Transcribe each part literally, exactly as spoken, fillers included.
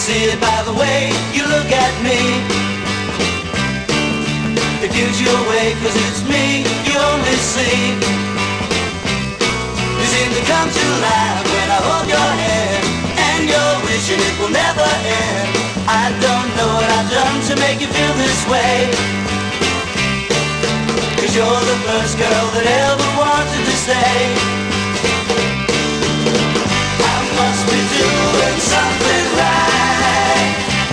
see it by the way you look at me. It gives you away cause it's me you only see. You seem to come to life when I hold your hand, and you're wishing it will never end. I don't know what I've done to make you feel this way, cause you're the first girl that ever wanted to stay. I must be doing something right.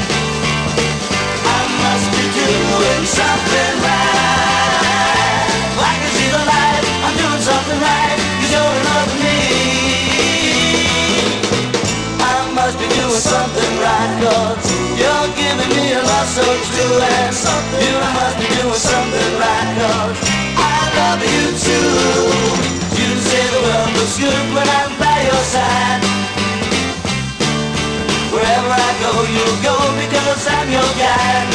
I must be doing something right. I can see the light, I'm doing something right, cause you're in love with me. I must be doing something right, cause you're giving me a love so true. And you must be doing something right, cause I love you too. You say the world looks good when I'm by your side. Wherever I go, you'll go because I'm your guide.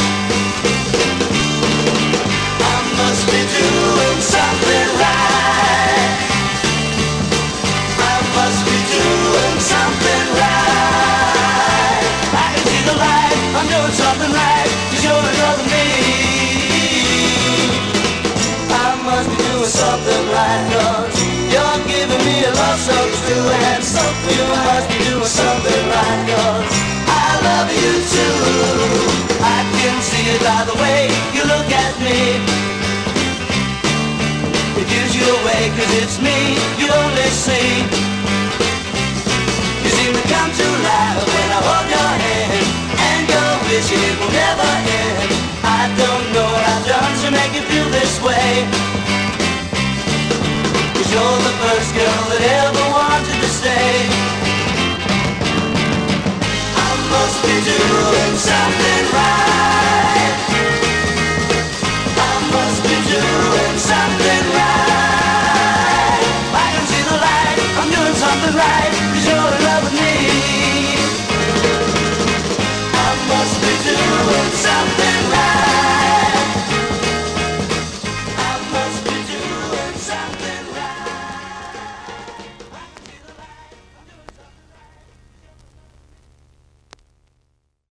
I must be doing something right. I must be doing something right. I can see the light, I'm doing something right, cause you're in love with me. I must be doing something right, cause you're giving me a love so true. And you must be doing something right, cause I love you too. I can see it by the way you look at me. It gives you away cause it's me you only see. You seem to come to life when I hold your hand, and you're wishing it will never end. I don't know what I've done to make you feel this way, cause you're the first girl that ever wanted to stay. I must be doing something right. I must be doing something right. I can see the light, I'm doing something right, cause you're